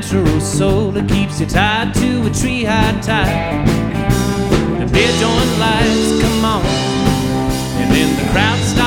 natural soul that keeps you tied to a tree high tide. The beer joint lights come on, and then the crowd stops